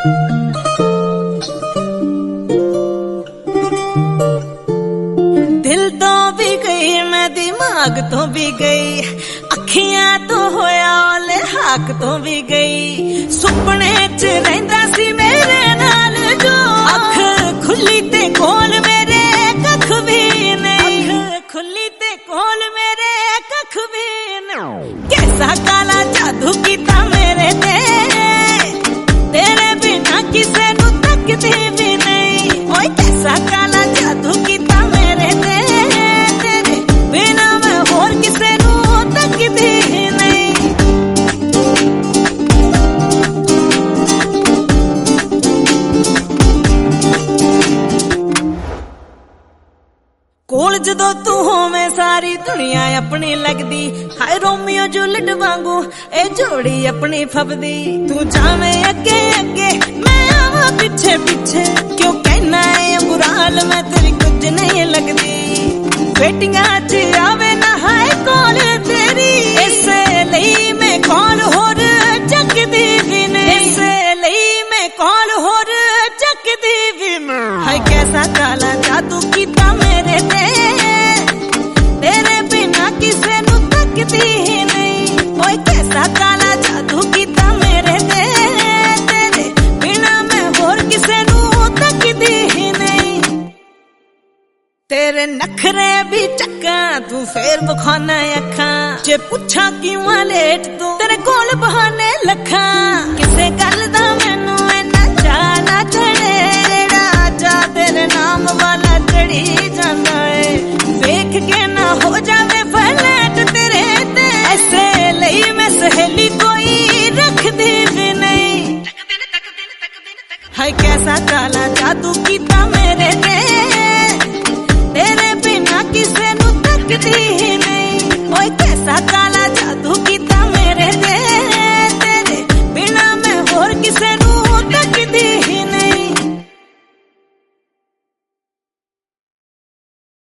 दिल तो भी गई मैं दिमाग तो भी गई, अखियां तो होया ओले हाक तो भी गई। सुपने च रहिंदा सी मेरे नाल जो, अख खुली ते कोल मेरे कख भी नहीं, अख खुली ते कोल मेरे कख भी नहीं। कैसा काला जादू कीता मेरे ते, तेरे बिना किसे नू तकदी भी नहीं। ओए कैसा काला जादू कीता मेरे ते, तेरे बिना मैं होर किसे नू तकदी नहीं। कोल जदों तू होवे सारी दुनिया अपनी लगदी, हाय रोमियो जूलियट वांगू ए जोड़ी अपनी फबदी। तू जावे अगे अगे मैं आवां पिछे पिछे, क्यों कहना है बुरा हाल मैं तेरी कुछ नहीं लगदी। बेटियां च आवे ना हाय कॉल तेरी, इसे लई मैं कॉल होर चकदी भी नहीं, इसे लई मैं कॉल होर चकदी भी नहीं। हाय कैसा काला जादू कीता मेरे ते, तेरे बिना किसे नू तकदी ही नहीं। ओए कैसा काला जादू कीता मेरे ते, तेरे बिना मैं होर किसे नू तकदी ही नहीं। तेरे नखरे भी चक्का तू फेर बखाना अखां, जे पुछा क्यों लेट तू तेरे कोल बहाने लखा। किसे गल दा मैनू इन्ना चाह ना चढ़े, जेड़ा जा तेरे नाम वाला चढ़ी जांदा है। वेख के ना हो जावे फ्लैट तेरे ते, ऐसे लई मैं सहेली कोई रखदी भी नहीं। हाय कैसा काला